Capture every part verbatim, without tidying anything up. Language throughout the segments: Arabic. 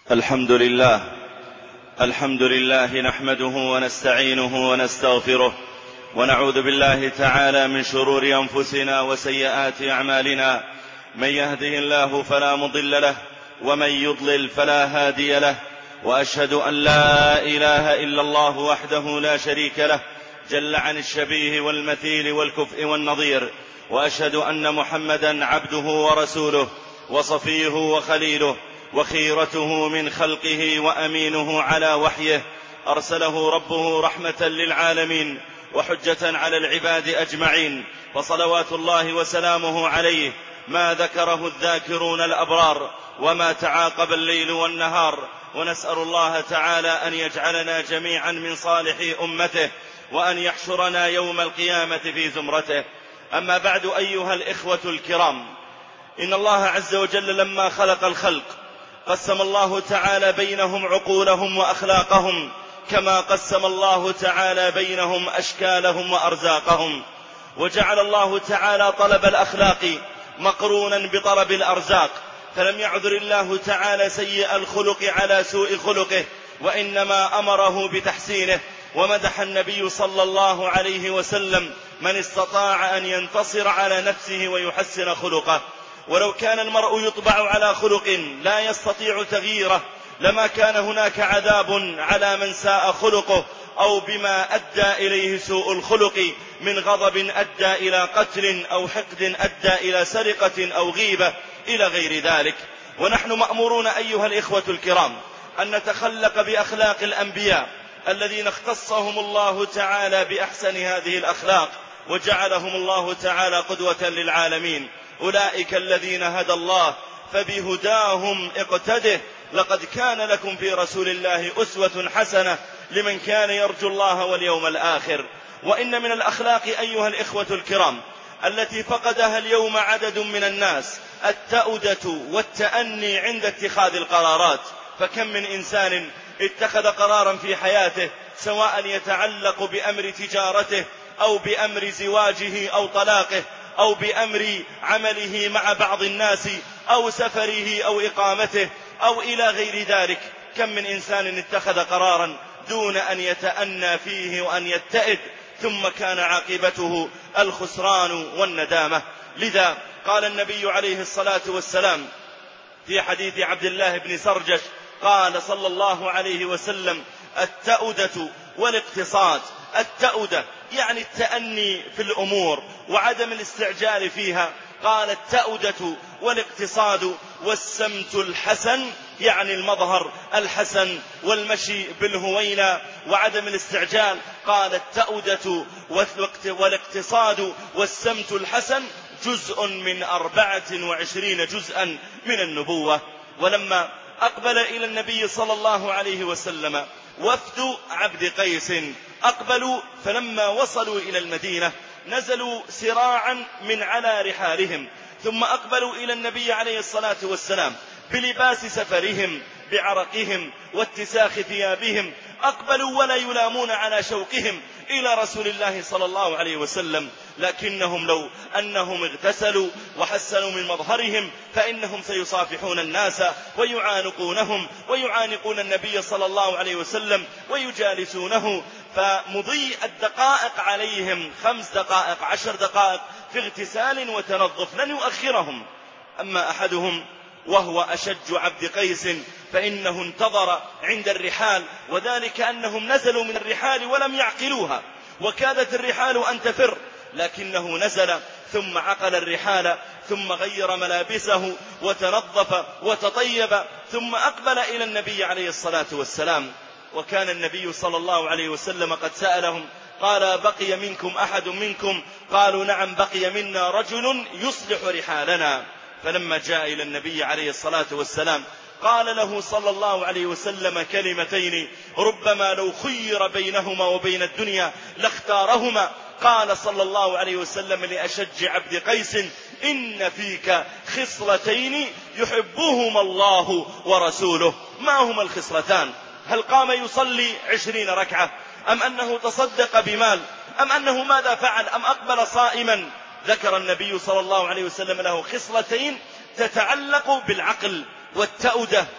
الحمد لله الحمد لله نحمده ونستعينه ونستغفره ونعوذ بالله تعالى من شرور أنفسنا وسيئات أعمالنا. من يهده الله فلا مضل له ومن يضلل فلا هادي له، وأشهد أن لا إله إلا الله وحده لا شريك له جل عن الشبيه والمثيل والكفء والنظير، وأشهد أن محمدا عبده ورسوله وصفيه وخليله وخيرته من خلقه وأمينه على وحيه، أرسله ربه رحمة للعالمين وحجة على العباد أجمعين، فصلوات الله وسلامه عليه ما ذكره الذاكرون الأبرار وما تعاقب الليل والنهار. ونسأل الله تعالى أن يجعلنا جميعا من صالح أمته، وأن يحشرنا يوم القيامة في زمرته. أما بعد، أيها الإخوة الكرام، إن الله عز وجل لما خلق الخلق قسم الله تعالى بينهم عقولهم وأخلاقهم، كما قسم الله تعالى بينهم أشكالهم وأرزاقهم، وجعل الله تعالى طلب الأخلاق مقرونا بطلب الأرزاق، فلم يعذر الله تعالى سيء الخلق على سوء خلقه، وإنما أمره بتحسينه. ومدح النبي صلى الله عليه وسلم من استطاع أن ينتصر على نفسه ويحسن خلقه. ولو كان المرء يطبع على خلق لا يستطيع تغييره لما كان هناك عذاب على من ساء خلقه، أو بما أدى إليه سوء الخلق من غضب أدى إلى قتل، أو حقد أدى إلى سرقة أو غيبة إلى غير ذلك. ونحن مأمورون أيها الإخوة الكرام أن نتخلق بأخلاق الأنبياء الذين اختصهم الله تعالى بأحسن هذه الأخلاق، وجعلهم الله تعالى قدوة للعالمين. أولئك الذين هدى الله فبهداهم اقتده، لقد كان لكم في رسول الله أسوة حسنة لمن كان يرجو الله واليوم الآخر. وإن من الأخلاق أيها الإخوة الكرام التي فقدها اليوم عدد من الناس التأودة والتأني عند اتخاذ القرارات. فكم من إنسان اتخذ قرارا في حياته، سواء يتعلق بأمر تجارته أو بأمر زواجه أو طلاقه أو بأمر عمله مع بعض الناس أو سفره أو إقامته أو إلى غير ذلك. كم من إنسان اتخذ قرارا دون أن يتأنى فيه وأن يتئد، ثم كان عاقبته الخسران والندامة. لذا قال النبي عليه الصلاة والسلام في حديث عبد الله بن سرجش، قال صلى الله عليه وسلم: التأودة والاقتصاد. التأودة يعني التأني في الأمور وعدم الاستعجال فيها. قال: التأودة والاقتصاد والسمت الحسن، يعني المظهر الحسن والمشي بالهوينة وعدم الاستعجال. قال: التأودة والاقتصاد والسمت الحسن جزء من أربعة وعشرين جزءا من النبوة. ولما أقبل إلى النبي صلى الله عليه وسلم وفد عبد قيس، أقبلوا، فلما وصلوا إلى المدينة نزلوا سراعا من على رحالهم، ثم أقبلوا إلى النبي عليه الصلاة والسلام بلباس سفرهم بعرقهم واتساخ ثيابهم. أقبلوا ولا يلامون على شوقهم إلى رسول الله صلى الله عليه وسلم، لكنهم لو أنهم اغتسلوا وحسنوا من مظهرهم فإنهم سيصافحون الناس ويعانقونهم ويعانقون النبي صلى الله عليه وسلم ويجالسونه. فمضي الدقائق عليهم خمس دقائق عشر دقائق في اغتسال وتنظف، لن يؤخرهم. أما أحدهم وهو أشج عبد قيس فإنه انتظر عند الرحال، وذلك أنهم نزلوا من الرحال ولم يعقلوها، وكادت الرحال أن تفر، لكنه نزل ثم عقل الرحال، ثم غير ملابسه وتنظف وتطيب، ثم أقبل إلى النبي عليه الصلاة والسلام. وكان النبي صلى الله عليه وسلم قد سألهم، قال: بقي منكم أحد منكم؟ قالوا: نعم، بقي منا رجل يصلح رحالنا. فلما جاء إلى النبي عليه الصلاة والسلام قال له صلى الله عليه وسلم كلمتين ربما لو خير بينهما وبين الدنيا لاختارهما. قال صلى الله عليه وسلم لأشج عبد قيس: إن فيك خصلتين يحبهما الله ورسوله. ما هما الخصلتان؟ هل قام يصلي عشرين ركعة، أم أنه تصدق بمال، أم أنه ماذا فعل، أم أقبل صائما؟ ذكر النبي صلى الله عليه وسلم له خصلتين تتعلق بالعقل والتأودة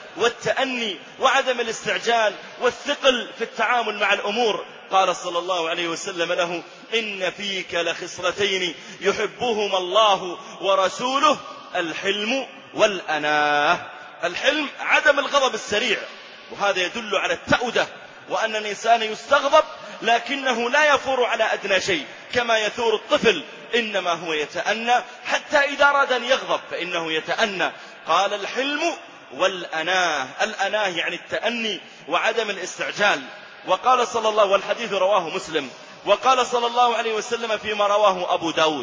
والتأني وعدم الاستعجال والثقل في التعامل مع الأمور. قال صلى الله عليه وسلم له: إن فيك لخصلتين يحبهما الله ورسوله، الحلم والأناه. الحلم عدم الغضب السريع، وهذا يدل على التأودة، وأن الإنسان يستغضب لكنه لا يفور على أدنى شيء كما يثور الطفل، إنما هو يتأنى حتى إذا أراد أن يغضب فإنه يتأنى. قال: الحلم والأناه. الأناه يعني التأني وعدم الاستعجال. وقال صلى الله، والحديث رواه مسلم، وقال صلى الله عليه وسلم فيما رواه أبو داود: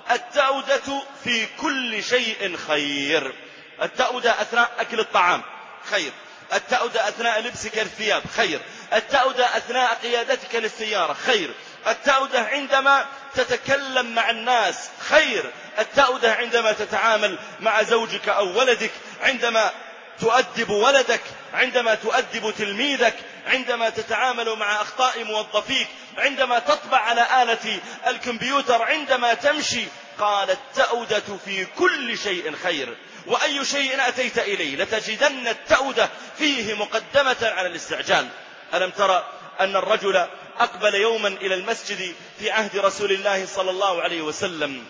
التأودة في كل شيء خير. التأودة أثناء أكل الطعام خير، التأودة أثناء لبسك الثياب خير، التأودة أثناء قيادتك للسيارة خير، التأودة عندما تتكلم مع الناس خير، التأودة عندما تتعامل مع زوجك أو ولدك، عندما تؤدب ولدك، عندما تؤدب تلميذك، عندما تتعامل مع أخطاء موظفيك، عندما تطبع على آلة الكمبيوتر، عندما تمشي. قال: التأودة في كل شيء خير، وأي شيء أتيت إليه لتجدن التأودة فيه مقدمة على الاستعجال. ألم ترى أن الرجل أقبل يوما إلى المسجد في عهد رسول الله صلى الله عليه وسلم،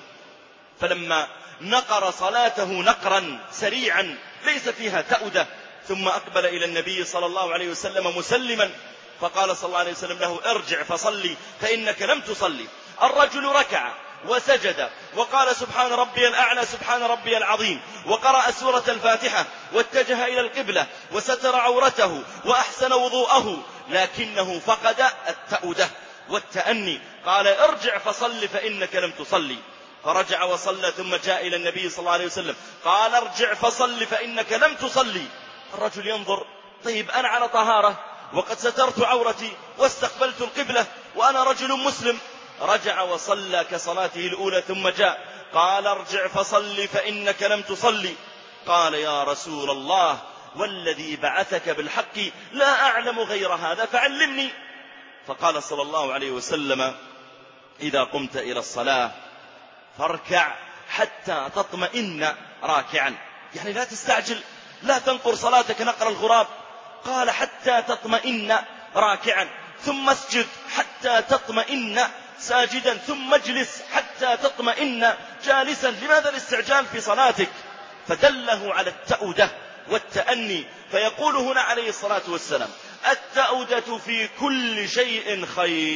فلما نقر صلاته نقرا سريعا ليس فيها تأودة، ثم أقبل إلى النبي صلى الله عليه وسلم مسلما، فقال صلى الله عليه وسلم له: ارجع فصلي فإنك لم تصلي. الرجل ركع وسجد وقال: سبحان ربي الأعلى سبحان ربي العظيم، وقرأ سورة الفاتحة، واتجه إلى القبلة، وستر عورته، وأحسن وضوءه، لكنه فقد التأودة والتأني. قال: ارجع فصل فإنك لم تصلي. فرجع وصلى، ثم جاء إلى النبي صلى الله عليه وسلم قال: ارجع فصل فإنك لم تصلي. الرجل ينظر: طيب أنا على طهارة وقد سترت عورتي واستقبلت القبلة وأنا رجل مسلم. رجع وصلى كصلاته الأولى، ثم جاء قال: ارجع فصل فإنك لم تصلي. قال: يا رسول الله، والذي بعثك بالحق لا أعلم غير هذا فعلمني. فقال صلى الله عليه وسلم: إذا قمت إلى الصلاة فاركع حتى تطمئن راكعا، يعني لا تستعجل، لا تنقر صلاتك نقر الغراب. قال: حتى تطمئن راكعا، ثم اسجد حتى تطمئن ساجدا، ثم اجلس حتى تطمئن جالسا. لماذا الاستعجال في صلاتك؟ فدله على التأودة والتأني. فيقول هنا عليه الصلاة والسلام: التأودة في كل شيء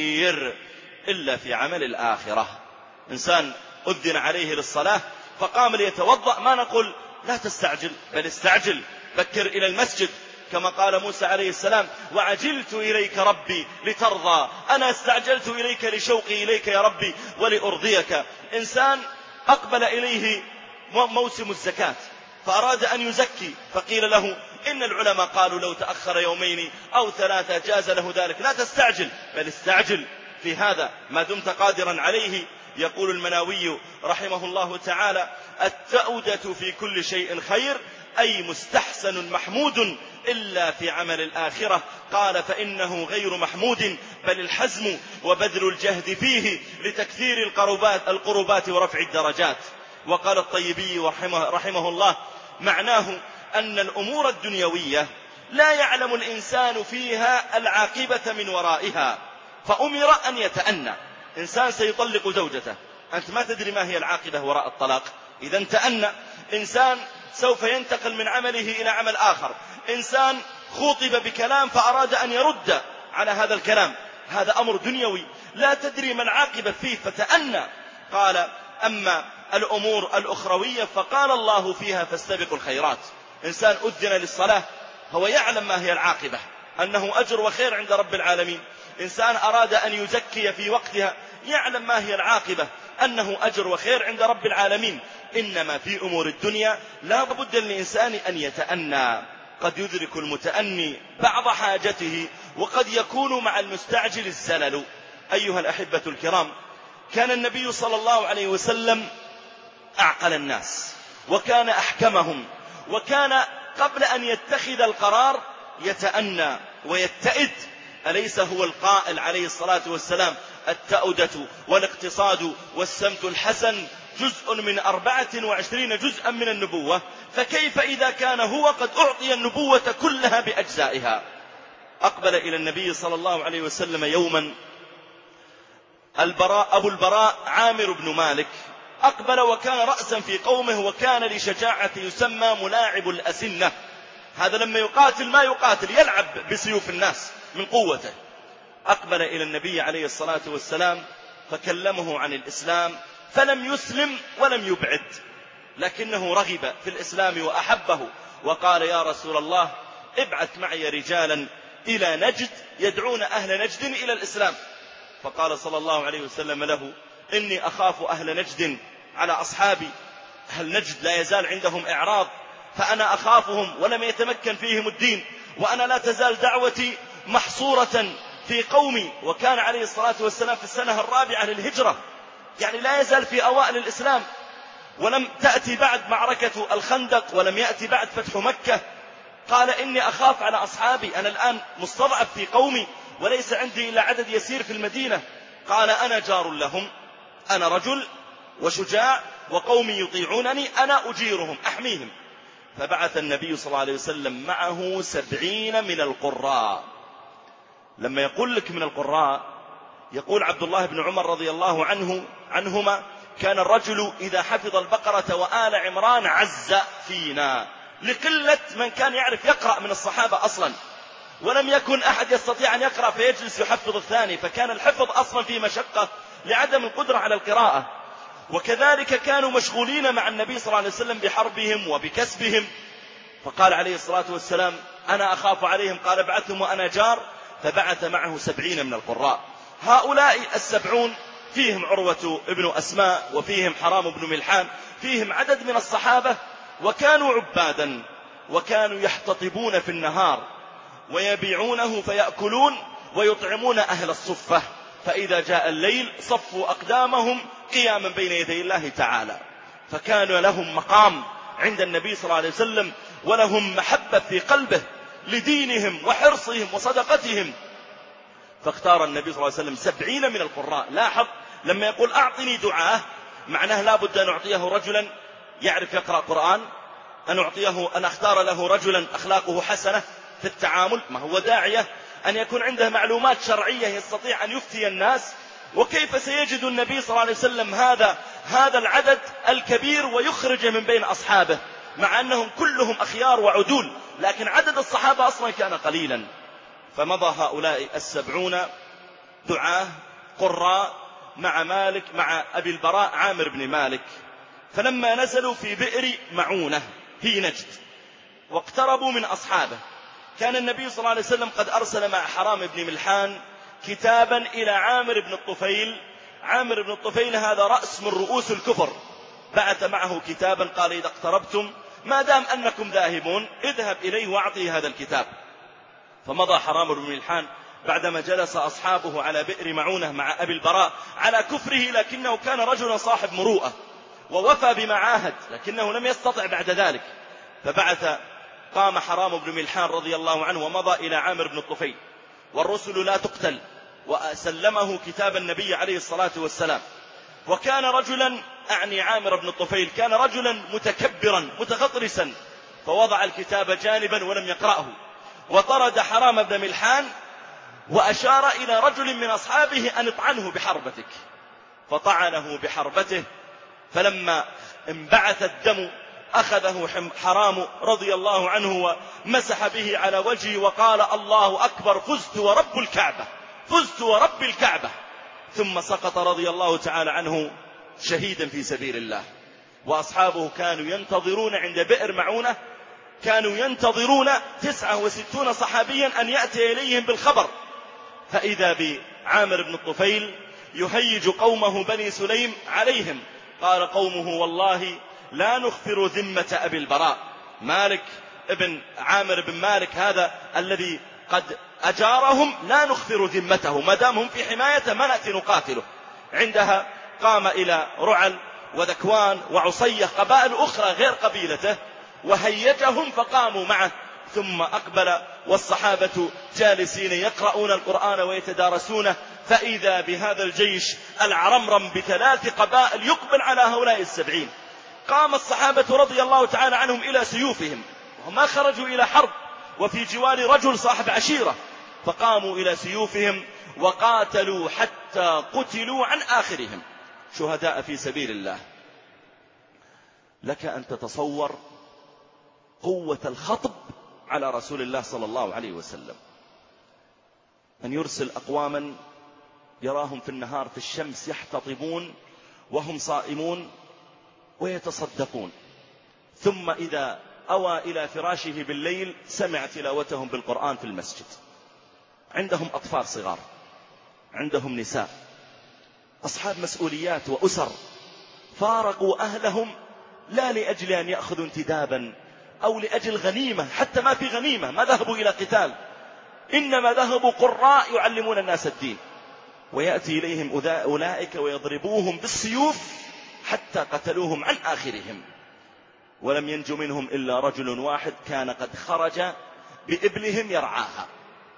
خير إلا في عمل الآخرة. إنسان أذن عليه للصلاة فقام ليتوضأ، ما نقول لا تستعجل، بل استعجل، بكر إلى المسجد، كما قال موسى عليه السلام: وعجلت إليك ربي لترضى. أنا استعجلت إليك لشوقي إليك يا ربي ولأرضيك. إنسان أقبل إليه موسم الزكاة فأراد أن يزكي، فقيل له: إن العلماء قالوا لو تأخر يومين أو ثلاثة جاز له ذلك. لا تستعجل، بل استعجل في هذا ما دمت قادرا عليه. يقول المناوي رحمه الله تعالى: التأودة في كل شيء خير، أي مستحسن محمود إلا في عمل الآخرة. قال: فإنه غير محمود، بل الحزم وبذل الجهد فيه لتكثير القربات, القربات ورفع الدرجات. وقال الطيبي رحمه, رحمه الله: معناه أن الأمور الدنيوية لا يعلم الإنسان فيها العاقبة من ورائها، فأمر أن يتأنى. إنسان سيطلق زوجته، أنت ما تدري ما هي العاقبة وراء الطلاق، إذا تأنى. إنسان سوف ينتقل من عمله إلى عمل آخر، إنسان خوطب بكلام فأراد أن يرد على هذا الكلام، هذا أمر دنيوي لا تدري ما العاقبة فيه، فتأنى. قال: أما الأمور الأخروية فقال الله فيها: فاستبقوا الخيرات. إنسان أذن للصلاة هو يعلم ما هي العاقبة، أنه أجر وخير عند رب العالمين. إنسان أراد أن يزكي في وقتها يعلم ما هي العاقبة، أنه أجر وخير عند رب العالمين. إنما في أمور الدنيا لا بد للإنسان أن يتأنى. قد يدرك المتأني بعض حاجته، وقد يكون مع المستعجل الزلل. أيها الأحبة الكرام، كان النبي صلى الله عليه وسلم أعقل الناس، وكان أحكمهم، وكان قبل أن يتخذ القرار يتأنى ويتئد. أليس هو القائل عليه الصلاة والسلام: التأودة والاقتصاد والسمت الحسن جزء من أربعة وعشرين جزءا من النبوة، فكيف إذا كان هو قد أعطي النبوة كلها بأجزائها؟ أقبل إلى النبي صلى الله عليه وسلم يوما البراء أبو البراء عامر بن مالك، أقبل وكان رأسا في قومه، وكان لشجاعة يسمى ملاعب الأسنة. هذا لما يقاتل ما يقاتل، يلعب بسيوف الناس من قوته. أقبل إلى النبي عليه الصلاة والسلام فكلمه عن الإسلام، فلم يسلم ولم يبعد، لكنه رغب في الإسلام وأحبه، وقال: يا رسول الله، ابعث معي رجالا إلى نجد يدعون أهل نجد إلى الإسلام. فقال صلى الله عليه وسلم له: إني أخاف أهل نجد على أصحابي، أهل نجد لا يزال عندهم إعراض، فأنا أخافهم ولم يتمكن فيهم الدين، وأنا لا تزال دعوتي محصورة في قومي. وكان عليه الصلاة والسلام في السنة الرابعة للهجرة، يعني لا يزال في أوائل الإسلام، ولم تأتي بعد معركة الخندق، ولم يأتي بعد فتح مكة. قال: إني أخاف على أصحابي، أنا الآن مستضعف في قومي وليس عندي إلا عدد يسير في المدينة. قال: أنا جار لهم، أنا رجل وشجاع وقومي يطيعونني، أنا أجيرهم أحميهم. فبعث النبي صلى الله عليه وسلم معه سبعين من القراء. لما يقول لك من القراء، يقول عبد الله بن عمر رضي الله عنه عنهما: كان الرجل إذا حفظ البقرة وآل عمران عز فينا، لقلة من كان يعرف يقرأ من الصحابة أصلا، ولم يكن أحد يستطيع أن يقرأ فيجلس يحفظ الثاني، فكان الحفظ أصلا في مشقة لعدم القدرة على القراءة. وكذلك كانوا مشغولين مع النبي صلى الله عليه وسلم بحربهم وبكسبهم. فقال عليه الصلاة والسلام: أنا أخاف عليهم، قال: ابعثهم وأنا جار. فبعث معه سبعين من القراء. هؤلاء السبعون فيهم عروة ابن أسماء، وفيهم حرام بن ملحان، فيهم عدد من الصحابة، وكانوا عبادا، وكانوا يحتطبون في النهار ويبيعونه فيأكلون ويطعمون أهل الصفة، فإذا جاء الليل صفوا أقدامهم قياما بين يدي الله تعالى. فكان لهم مقام عند النبي صلى الله عليه وسلم، ولهم محبة في قلبه لدينهم وحرصهم وصدقتهم. فاختار النبي صلى الله عليه وسلم سبعين من القراء. لاحظ لما يقول أعطني دعاء، معناه لابد أن أعطيه رجلا يعرف يقرأ قرآن، أن أعطيه أن أختار له رجلا أخلاقه حسنة في التعامل، ما هو داعية أن يكون عنده معلومات شرعية يستطيع أن يفتي الناس. وكيف سيجد النبي صلى الله عليه وسلم هذا هذا العدد الكبير ويخرج من بين أصحابه، مع أنهم كلهم أخيار وعدول، لكن عدد الصحابة أصلا كان قليلا. فمضى هؤلاء السبعون دعاة قراء مع مالك مع أبي البراء عامر بن مالك. فلما نزلوا في بئر معونة في نجد واقتربوا من أصحابه، كان النبي صلى الله عليه وسلم قد أرسل مع حرام بن ملحان كتابا إلى عامر بن الطفيل. عامر بن الطفيل هذا رأس من رؤوس الكفر، بعث معه كتابا قال: إذا اقتربتم ما دام أنكم ذاهبون اذهب إليه واعطيه هذا الكتاب. فمضى حرام بن ملحان بعدما جلس أصحابه على بئر معونة مع أبي البراء على كفره، لكنه كان رجلا صاحب مروءة ووفى بما عاهد، لكنه لم يستطع بعد ذلك. فبعث قام حرام بن ملحان رضي الله عنه ومضى إلى عامر بن الطفيل، والرسل لا تقتل، وسلمه كتاب النبي عليه الصلاة والسلام. وكان رجلا، أعني عامر بن الطفيل، كان رجلا متكبرا متغطرسا، فوضع الكتاب جانبا ولم يقرأه، وطرد حرام بن ملحان وأشار إلى رجل من أصحابه أن اطعنه بحربتك، فطعنه بحربته. فلما انبعث الدم أخذه حرام رضي الله عنه ومسح به على وجهه وقال: الله أكبر، فزت ورب الكعبة، فزت ورب الكعبة. ثم سقط رضي الله تعالى عنه شهيدا في سبيل الله. وأصحابه كانوا ينتظرون عند بئر معونة، كانوا ينتظرون تسعة وستون صحابيا أن يأتي إليهم بالخبر، فإذا بعامر بن الطفيل يهيج قومه بني سليم عليهم. قال قومه: والله لا نغفر ذمة أبي البراء. مالك ابن عامر بن مالك هذا الذي قد أجارهم لا نغفر ذمته، ما دام هم في حماية ما نأتي نقاتله. عندها قام إلى رعل وذكوان وعصية، قبائل أخرى غير قبيلته، وهيجهم فقاموا معه. ثم أقبل والصحابة جالسين يقرؤون القرآن ويتدارسونه، فإذا بهذا الجيش العرمرم بثلاث قبائل يقبل على هؤلاء السبعين. قام الصحابة رضي الله تعالى عنهم إلى سيوفهم، وهم ما خرجوا إلى حرب، وفي جوار رجل صاحب عشيرة، فقاموا إلى سيوفهم وقاتلوا حتى قتلوا عن آخرهم شهداء في سبيل الله. لك أن تتصور قوة الخطب على رسول الله صلى الله عليه وسلم، أن يرسل أقواما يراهم في النهار في الشمس يحتطبون وهم صائمون ويتصدقون، ثم إذا أوى إلى فراشه بالليل سمع تلاوتهم بالقرآن في المسجد. عندهم أطفال صغار، عندهم نساء، أصحاب مسؤوليات وأسر، فارقوا أهلهم لا لأجل أن يأخذوا انتدابا أو لأجل غنيمة، حتى ما في غنيمة، ما ذهبوا إلى قتال، إنما ذهبوا قراء يعلمون الناس الدين. ويأتي إليهم أولئك ويضربوهم بالسيوف حتى قتلوهم عن آخرهم، ولم ينج منهم إلا رجل واحد كان قد خرج بإبلهم يرعاها،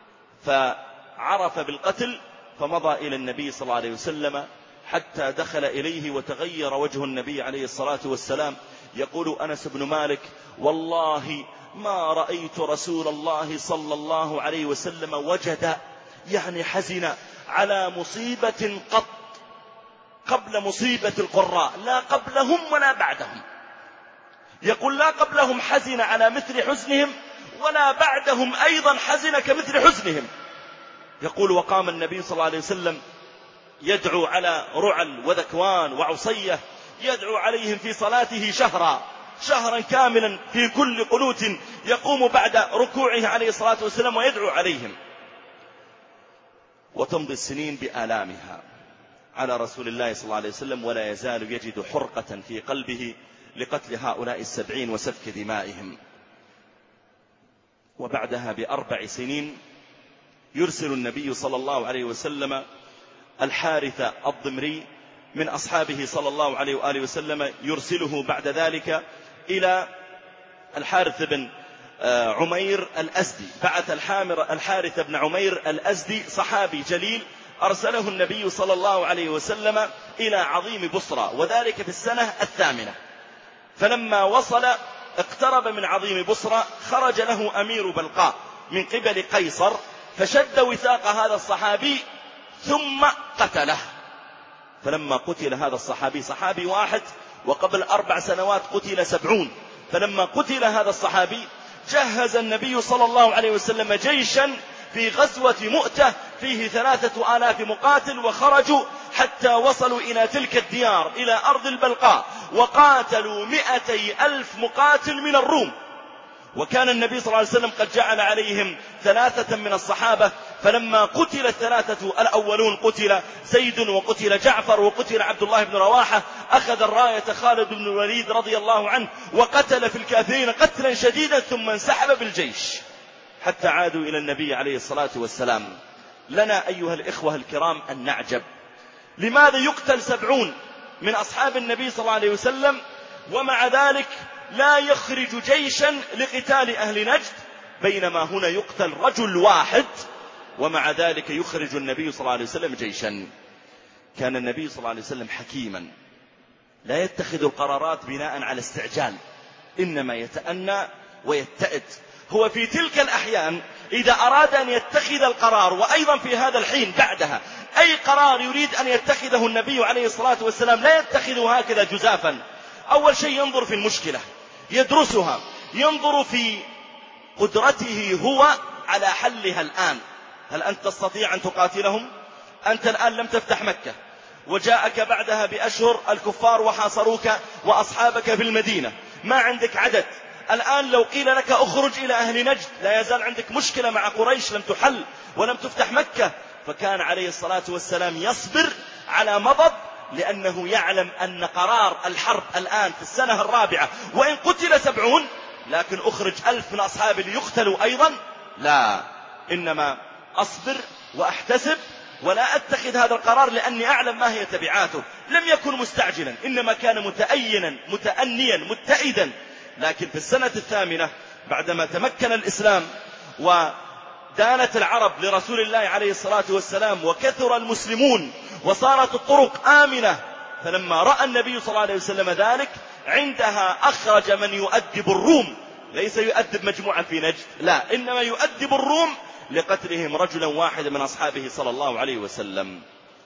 فعرف بالقتل فمضى إلى النبي صلى الله عليه وسلم حتى دخل إليه وتغير وجه النبي عليه الصلاة والسلام. يقول أنس بن مالك: والله ما رأيت رسول الله صلى الله عليه وسلم وجد يعني حزن على مصيبة قط قبل مصيبة القراء، لا قبلهم ولا بعدهم. يقول لا قبلهم حزن على مثل حزنهم، ولا بعدهم أيضا حزن كمثل حزنهم. يقول: وقام النبي صلى الله عليه وسلم يدعو على رعل وذكوان وعصية، يدعو عليهم في صلاته شهرا شهرا كاملا في كل قنوت يقوم بعد ركوعه عليه الصلاة والسلام ويدعو عليهم. وتمضي السنين بآلامها على رسول الله صلى الله عليه وسلم، ولا يزال يجد حرقة في قلبه لقتل هؤلاء السبعين وسفك دمائهم. وبعدها بأربع سنين يرسل النبي صلى الله عليه وسلم الحارث الضمري من أصحابه صلى الله عليه وآله وسلم، يرسله بعد ذلك إلى الحارث بن عمير الأزدي. بعث الحارث بن عمير الأزدي صحابي جليل، أرسله النبي صلى الله عليه وسلم إلى عظيم بصرى، وذلك في السنة الثامنة. فلما وصل اقترب من عظيم بصرى خرج له أمير بلقاء من قبل قيصر، فشد وثاق هذا الصحابي ثم قتله. فلما قتل هذا الصحابي، صحابي واحد وقبل أربع سنوات قتل سبعون، فلما قتل هذا الصحابي جهز النبي صلى الله عليه وسلم جيشا في غزوة مؤتة فيه ثلاثة آلاف مقاتل، وخرجوا حتى وصلوا إلى تلك الديار إلى أرض البلقاء، وقاتلوا مئتي ألف مقاتل من الروم. وكان النبي صلى الله عليه وسلم قد جعل عليهم ثلاثة من الصحابة، فلما قتل الثلاثة الأولون قتل زيد وقتل جعفر وقتل عبد الله بن رواحة، أخذ الراية خالد بن الوليد رضي الله عنه وقتل في الكافرين قتلا شديدا، ثم انسحب بالجيش حتى عادوا إلى النبي عليه الصلاة والسلام. لنا أيها الإخوة الكرام أن نعجب، لماذا يقتل سبعون من أصحاب النبي صلى الله عليه وسلم ومع ذلك لا يخرج جيشا لقتال أهل نجد، بينما هنا يقتل رجل واحد ومع ذلك يخرج النبي صلى الله عليه وسلم جيشا؟ كان النبي صلى الله عليه وسلم حكيما لا يتخذ القرارات بناء على استعجال، إنما يتأنى ويتئد. هو في تلك الأحيان إذا أراد أن يتخذ القرار، وأيضا في هذا الحين بعدها أي قرار يريد أن يتخذه النبي عليه الصلاة والسلام لا يتخذه هكذا جزافا. أول شيء ينظر في المشكلة، يدرسها، ينظر في قدرته هو على حلها الآن. هل أنت تستطيع أن تقاتلهم؟ أنت الآن لم تفتح مكة، وجاءك بعدها بأشهر الكفار وحاصروك وأصحابك في المدينة، ما عندك عدد. الآن لو قيل لك أخرج إلى أهل نجد لا يزال عندك مشكلة مع قريش لم تحل ولم تفتح مكة. فكان عليه الصلاة والسلام يصبر على مضض، لأنه يعلم أن قرار الحرب الآن في السنة الرابعة، وإن قتل سبعون لكن أخرج ألف من أصحابي ليقتلوا أيضا، لا، إنما أصبر وأحتسب ولا أتخذ هذا القرار لأني أعلم ما هي تبعاته. لم يكن مستعجلا، إنما كان متأينا متأنيا متئدا. لكن في السنة الثامنة بعدما تمكن الإسلام دانت العرب لرسول الله عليه الصلاة والسلام وكثر المسلمون وصارت الطرق آمنة، فلما رأى النبي صلى الله عليه وسلم ذلك عندها أخرج من يؤدب الروم، ليس يؤدب مجموعة في نجد، لا، إنما يؤدب الروم لقتلهم رجلا واحدا من أصحابه صلى الله عليه وسلم.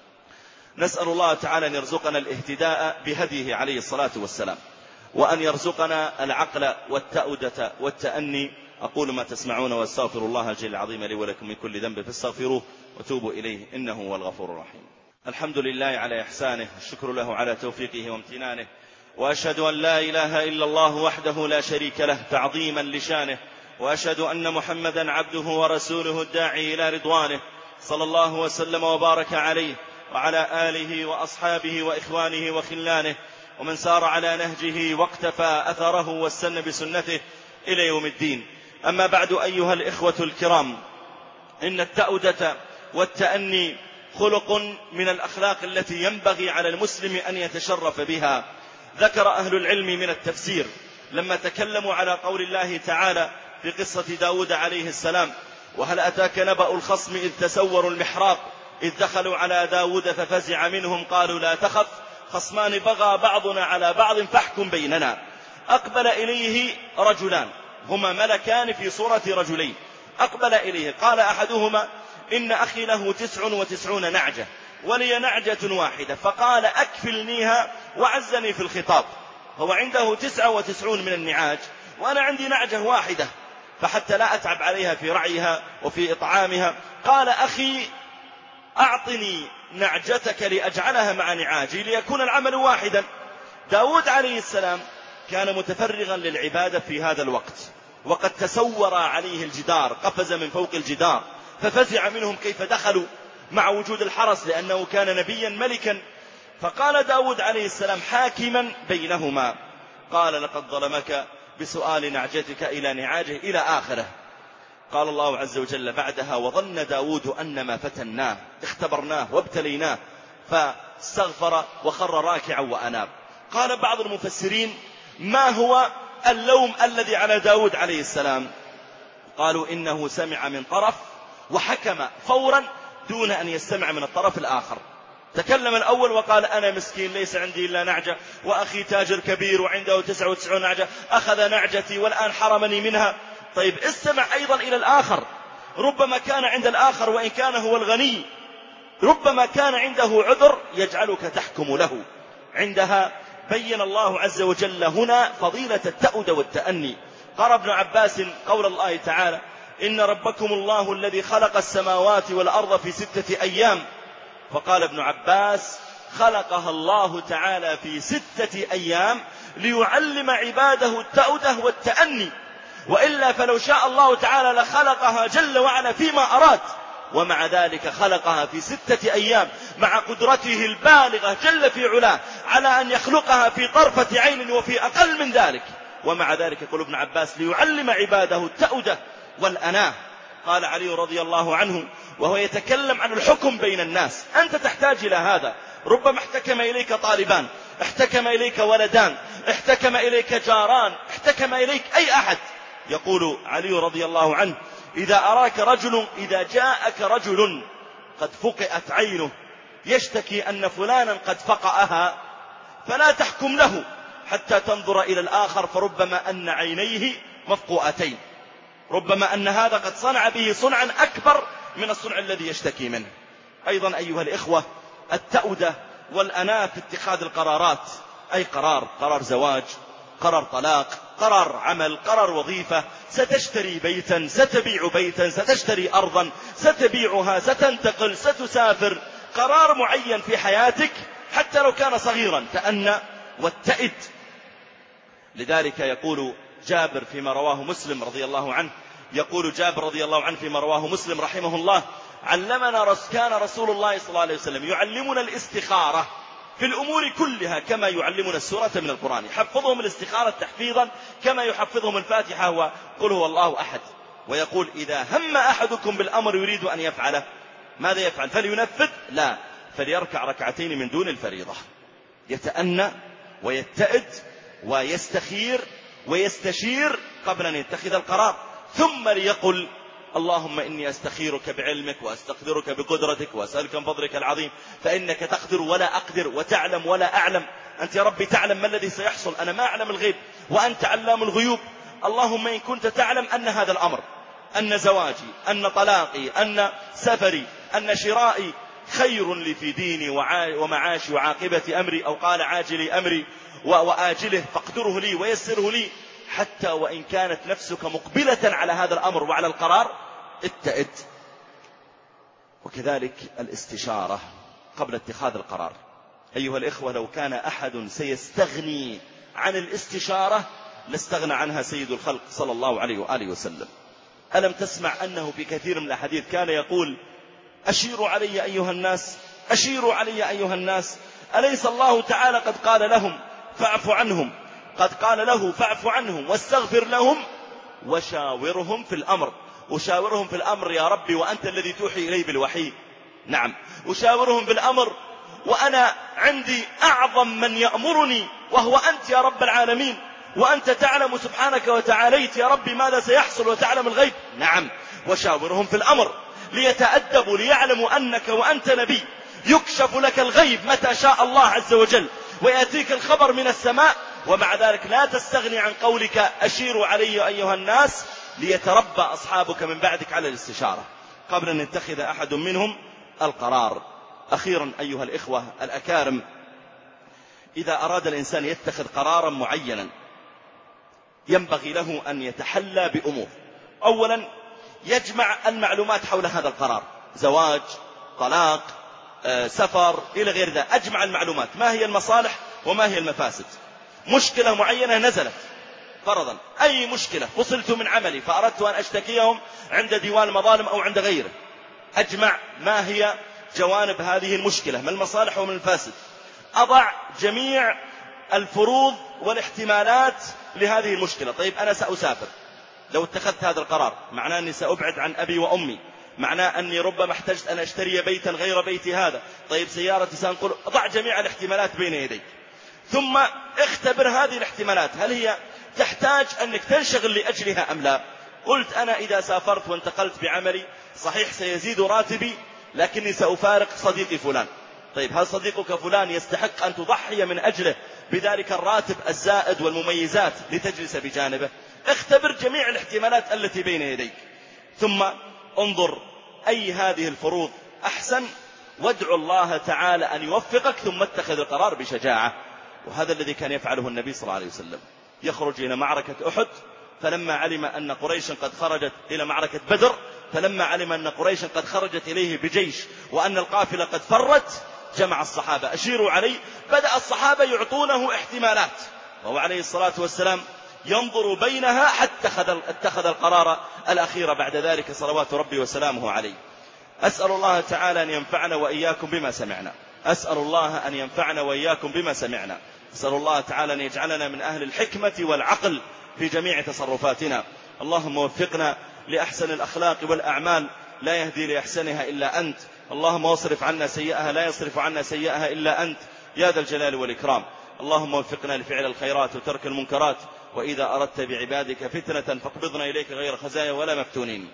نسأل الله تعالى أن يرزقنا الاهتداء بهديه عليه الصلاة والسلام، وأن يرزقنا العقل والتأودة والتأني. أقول ما تسمعون واستغفر الله الجليل العظيم لي ولكم من كل ذنب فاستغفروه وتوبوا إليه إنه هو الغفور الرحيم. الحمد لله على إحسانه، الشكر له على توفيقه وامتنانه، وأشهد أن لا إله إلا الله وحده لا شريك له تعظيما لشانه، وأشهد أن محمدا عبده ورسوله الداعي إلى رضوانه، صلى الله وسلم وبارك عليه وعلى آله وأصحابه وإخوانه وخلانه ومن سار على نهجه واقتفى أثره واستنى بسنته إلى يوم الدين. أما بعد أيها الإخوة الكرام، إن التأودة والتأني خلق من الأخلاق التي ينبغي على المسلم أن يتشرف بها. ذكر أهل العلم من التفسير لما تكلموا على قول الله تعالى في قصة داود عليه السلام: وهل أتاك نبأ الخصم إذ تسوروا المحراب إذ دخلوا على داود ففزع منهم قالوا لا تخف خصمان بغى بعضنا على بعض فاحكم بيننا. أقبل إليه رجلان هما ملكان في صورة رجلين، أقبل إليه، قال أحدهما: إن أخي له تسع وتسعون نعجة ولي نعجة واحدة، فقال أكفلنيها وعزني في الخطاب. هو عنده تسع وتسعون من النعاج وأنا عندي نعجة واحدة، فحتى لا أتعب عليها في رعيها وفي إطعامها قال: أخي أعطني نعجتك لأجعلها مع نعاجي ليكون العمل واحدا. داود عليه السلام كان متفرغا للعبادة في هذا الوقت، وقد تسور عليه الجدار، قفز من فوق الجدار ففزع منهم كيف دخلوا مع وجود الحرس، لأنه كان نبيا ملكا. فقال داود عليه السلام حاكما بينهما، قال: لقد ظلمك بسؤال نعجتك إلى نعاجه، إلى آخره. قال الله عز وجل بعدها: وظن داود أنما فتناه، اختبرناه وابتليناه فاستغفر وخر راكعا وأناب. قال بعض المفسرين: ما هو اللوم الذي على داود عليه السلام؟ قالوا إنه سمع من طرف وحكم فورا دون أن يستمع من الطرف الآخر. تكلم الأول وقال: أنا مسكين ليس عندي إلا نعجة، وأخي تاجر كبير وعنده تسعة وتسعون نعجة أخذ نعجتي والآن حرمني منها. طيب استمع أيضا إلى الآخر، ربما كان عند الآخر وإن كان هو الغني ربما كان عنده عذر يجعلك تحكم له. عندها بين الله عز وجل هنا فضيلة التأودة والتأني. قرأ ابن عباس قول الله تعالى: إن ربكم الله الذي خلق السماوات والأرض في ستة أيام. فقال ابن عباس: خلقها الله تعالى في ستة أيام ليعلم عباده التأودة والتأني، وإلا فلو شاء الله تعالى لخلقها جل وعلا فيما أراد، ومع ذلك خلقها في ستة أيام مع قدرته البالغة جل في علاه على أن يخلقها في طرفة عين وفي أقل من ذلك، ومع ذلك يقول ابن عباس: ليعلم عباده التأودة والأناة. قال علي رضي الله عنه وهو يتكلم عن الحكم بين الناس: أنت تحتاج إلى هذا، ربما احتكم إليك طالبان، احتكم إليك ولدان، احتكم إليك جاران، احتكم إليك أي أحد. يقول علي رضي الله عنه: إذا أراك رجل إذا جاءك رجل قد فقئت عينه يشتكي أن فلانا قد فقأها فلا تحكم له حتى تنظر إلى الآخر، فربما أن عينيه مفقوءتين، ربما أن هذا قد صنع به صنعا أكبر من الصنع الذي يشتكي منه. أيضا أيها الإخوة، التأودة والأناة في اتخاذ القرارات، أي قرار قرار زواج، قرار طلاق، قرار عمل، قرار وظيفة، ستشتري بيتا، ستبيع بيتا، ستشتري أرضا، ستبيعها، ستنتقل، ستسافر، قرار معين في حياتك حتى لو كان صغيرا، تأنى واتئد. لذلك يقول جابر فيما رواه مسلم رضي الله عنه، يقول جابر رضي الله عنه فيما رواه مسلم رحمه الله: علمنا رس كان رسول الله صلى الله عليه وسلم يعلمنا الاستخارة في الأمور كلها كما يعلمنا السورة من القرآن، يحفظهم الاستخارة تحفيظا كما يحفظهم الفاتحة وقل هو الله أحد. ويقول: إذا هم أحدكم بالأمر يريد أن يفعله ماذا يفعل؟ فلينفذ؟ لا، فليركع ركعتين من دون الفريضة. يتأنى ويتئد ويستخير ويستشير قبل أن يتخذ القرار، ثم ليقل اللهم إني أستخيرك بعلمك وأستقدرك بقدرتك وأسألك من فضلك العظيم فإنك تقدر ولا أقدر وتعلم ولا أعلم. أنت يا ربي تعلم ما الذي سيحصل، أنا ما أعلم الغيب وأنت علام الغيوب. اللهم إن كنت تعلم أن هذا الأمر، أن زواجي، أن طلاقي، أن سفري، أن شرائي خير لي في ديني ومعاشي وعاقبة أمري، أو قال عاجلي أمري وآجله، فاقدره لي ويسره لي، حتى وإن كانت نفسك مقبلة على هذا الأمر وعلى القرار اتئد. وكذلك الاستشارة قبل اتخاذ القرار. أيها الإخوة، لو كان أحد سيستغني عن الاستشارة لاستغنى عنها سيد الخلق صلى الله عليه وآله وسلم. ألم تسمع أنه في كثير من الأحاديث كان يقول: أشيروا علي أيها الناس، أشيروا علي أيها الناس، أليس الله تعالى قد قال لهم فاعف عنهم، قد قال له فاعف عنهم واستغفر لهم وشاورهم في الأمر. وشاورهم في الأمر يا ربي وأنت الذي توحي إلي بالوحي. نعم، وشاورهم بالأمر وأنا عندي أعظم من يأمرني وهو أنت يا رب العالمين، وأنت تعلم سبحانك وتعاليت يا ربي ماذا سيحصل وتعلم الغيب. نعم، وشاورهم في الأمر ليتأدبوا، ليعلموا أنك وأنت نبي يكشف لك الغيب متى شاء الله عز وجل ويأتيك الخبر من السماء، ومع ذلك لا تستغني عن قولك أشيروا علي أيها الناس، ليتربى أصحابك من بعدك على الاستشارة قبل أن يتخذ أحد منهم القرار. أخيرا أيها الإخوة الأكارم، إذا أراد الإنسان يتخذ قرارا معينا ينبغي له أن يتحلى بأمور. أولا يجمع المعلومات حول هذا القرار، زواج، طلاق، سفر، إلى غير ذلك. أجمع المعلومات، ما هي المصالح وما هي المفاسد. مشكلة معينة نزلت فرضا، أي مشكلة، فصلت من عملي فأردت أن أشتكيهم عند ديوان المظالم أو عند غيره، أجمع ما هي جوانب هذه المشكلة، ما المصالح وما المفاسد، أضع جميع الفروض والاحتمالات لهذه المشكلة. طيب أنا سأسافر، لو اتخذت هذا القرار معناه أني سأبعد عن أبي وأمي، معناه أني ربما احتجت أن أشتري بيتا غير بيتي هذا، طيب سيارتي سأنقل. أضع جميع الاحتمالات بين يديك، ثم اختبر هذه الاحتمالات هل هي تحتاج أنك تنشغل لأجلها أم لا. قلت أنا إذا سافرت وانتقلت بعملي صحيح سيزيد راتبي لكني سأفارق صديقي فلان، طيب هل صديقك فلان يستحق أن تضحي من أجله بذلك الراتب الزائد والمميزات لتجلس بجانبه؟ اختبر جميع الاحتمالات التي بين يديك، ثم انظر أي هذه الفروض أحسن، وادعو الله تعالى أن يوفقك، ثم اتخذ القرار بشجاعة. وهذا الذي كان يفعله النبي صلى الله عليه وسلم، يخرج إلى معركة أحد، فلما علم أن قريشا قد خرجت إلى معركة بدر، فلما علم أن قريشا قد خرجت إليه بجيش وأن القافلة قد فرت، جمع الصحابة أشيروا عليه. بدأ الصحابة يعطونه احتمالات، وهو عليه الصلاة والسلام ينظر بينها حتى اتخذ القرار الأخير بعد ذلك صلوات ربي وسلامه عليه. أسأل الله تعالى أن ينفعنا وإياكم بما سمعنا، أسأل الله أن ينفعنا وإياكم بما سمعنا، أسأل الله تعالى أن يجعلنا من أهل الحكمة والعقل في جميع تصرفاتنا. اللهم وفقنا لأحسن الأخلاق والأعمال، لا يهدي لأحسنها إلا أنت. اللهم واصرف عنا سيئها، لا يصرف عنا سيئها إلا أنت يا ذا الجلال والإكرام. اللهم وفقنا لفعل الخيرات وترك المنكرات، وإذا أردت بعبادك فتنة فاقبضنا إليك غير خزايا ولا مفتونين.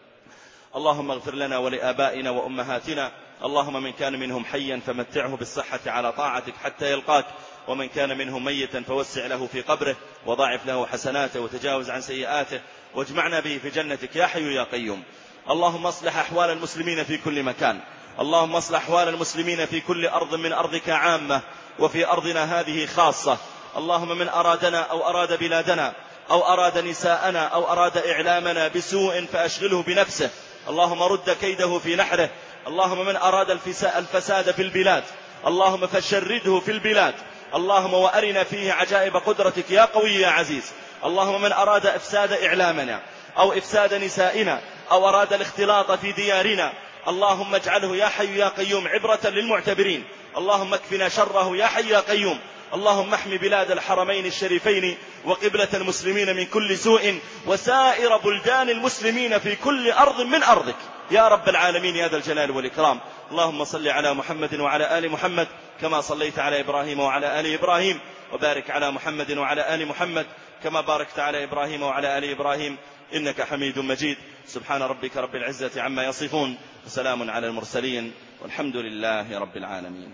اللهم اغفر لنا ولآبائنا وأمهاتنا، اللهم من كان منهم حيا فمتعه بالصحة على طاعتك حتى يلقاك، ومن كان منهم ميتا فوسع له في قبره وضاعف له حسناته وتجاوز عن سيئاته، واجمعنا به في جنتك يا حي يا قيوم. اللهم اصلح أحوال المسلمين في كل مكان، اللهم اصلح أحوال المسلمين في كل أرض من أرضك عامة وفي أرضنا هذه خاصة. اللهم من أرادنا أو أراد بلادنا أو أراد نساءنا أو أراد إعلامنا بسوء فأشغله بنفسه، اللهم رد كيده في نحره. اللهم من أراد الفساد في البلاد اللهم فشرده في البلاد، اللهم وأرنا فيه عجائب قدرتك يا قوي يا عزيز. اللهم من أراد إفساد إعلامنا أو إفساد نسائنا أو أراد الاختلاط في ديارنا، اللهم اجعله يا حي يا قيوم عبرة للمعتبرين. اللهم اكفنا شره يا حي يا قيوم. اللهم احمي بلاد الحرمين الشريفين وقبلة المسلمين من كل سوء، وسائر بلدان المسلمين في كل أرض من أرضك يا رب العالمين يا ذا الجلال والإكرام. اللهم صل على محمد وعلى آل محمد كما صليت على إبراهيم وعلى آل إبراهيم، وبارك على محمد وعلى آل محمد كما باركت على إبراهيم وعلى آل إبراهيم إنك حميد مجيد. سبحان ربك رب العزة عما يصفون، وسلام على المرسلين، والحمد لله رب العالمين.